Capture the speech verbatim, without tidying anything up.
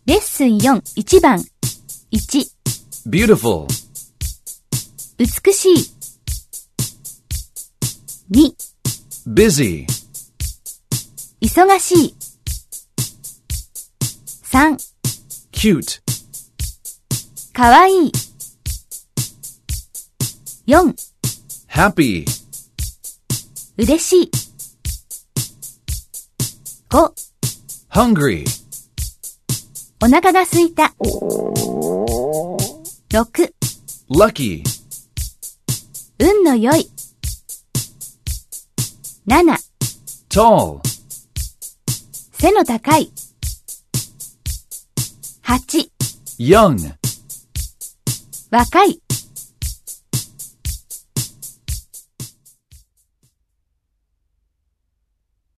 レッスンよん、いちばん。いち、 beautiful, 美しい。に、 busy, 忙しい。さん、 cute, かわいい。よん、 happy, 嬉しい。ご、 hungry, お腹が空いた。ろく、 lucky, 運の良い。なな、 tall, 背の高い。はち、 young, 若い。